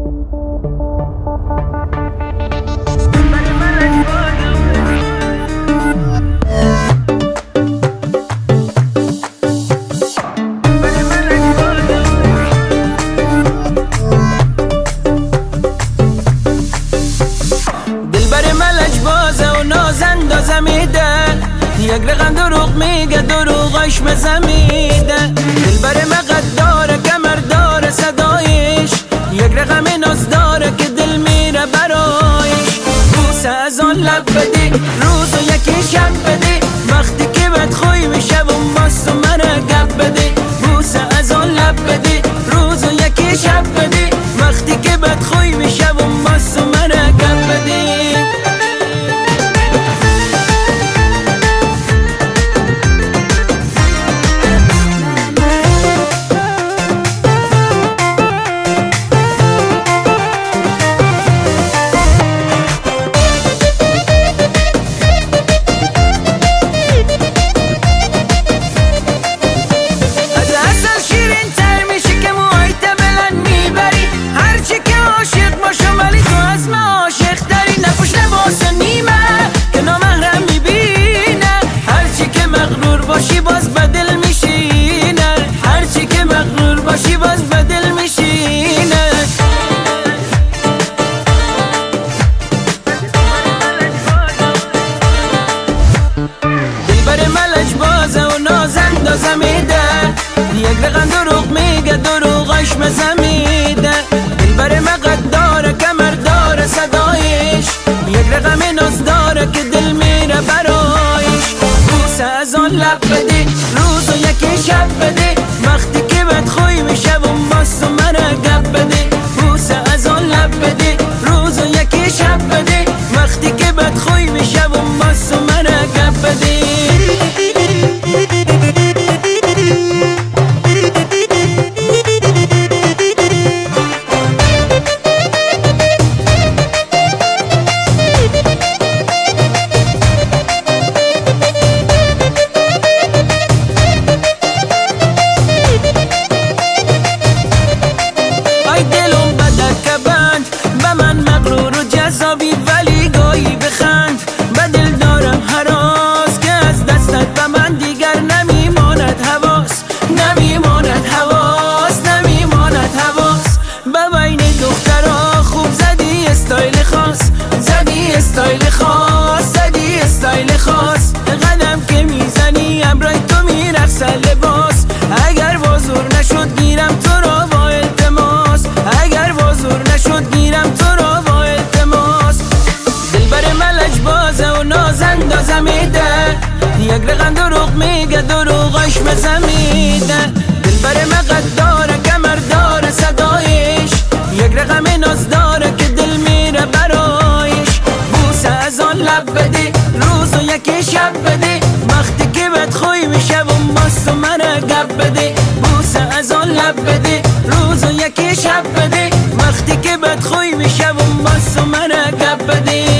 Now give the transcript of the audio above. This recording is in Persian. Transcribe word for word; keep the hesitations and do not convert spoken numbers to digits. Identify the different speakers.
Speaker 1: یک رقم دروغ میگه دروغش مزمیده. دلبر مقد داره کمر داره صدایش، یک رقم ناز داره که دل میره برایش. بوسه از آن لب بدی روز و یکی شب بدی، وقتی که بدخوی میشه و ماست و منه گپ بدی. بوسه از آن لب بدی روز و یکی شب بدی، وقتی که بدخوی میشه و ماست و منه گپ بدی. باشی باز بدل میشینه، هرچی که مغرور باشی باز بدل میشینه. دلبر ملج بازه و ناز اندازه میده، یک رقم دروغ میگه دروغش مزه میده. دلبر مقد داره کمر داره صدایش، یک رقم ناز داره که دل میره برایش. بوسه از آن لب بدی روز و یکی شب بدی، وقتی که بدخوی میشه و ماست و منه گپ بدی. بوسه از آن لب بدی روز و یکی شب بدی، وقتی که بدخوی میشه و ماست و منه گپ بدی. ولی گاهی بخند به دل دارم هراس، که از دستت به من دیگر نمیماند حواس، نمیماند حواس، نمیماند حواس. به بین دخترها خوب زدی استایل خاص، زدی استایل خاص، زدی استایل خاص. قدم که میزنی امرای تو میرقصه لباس، اگر بازور نشد گیرم تو را با التماس، اگر بازور نشد گیرم تو را با التماس. دلبر ملج بازه و ناز اندازه میده، یک رقم دروغ میگه دروغش مزه میده. دلبر مقد داره کمر داره صدایش، یک رقم ناز داره که دل میره برایش. بوسه از آن لب بدی روز و یکی شب بدی، وقتی که بدخوی میشه و ماست و منه گپ بدی. بوسه از آن لب بدی روز و یکی شب بدی، وقتی که بدخوی میشه و ماست و منه گپ بدی.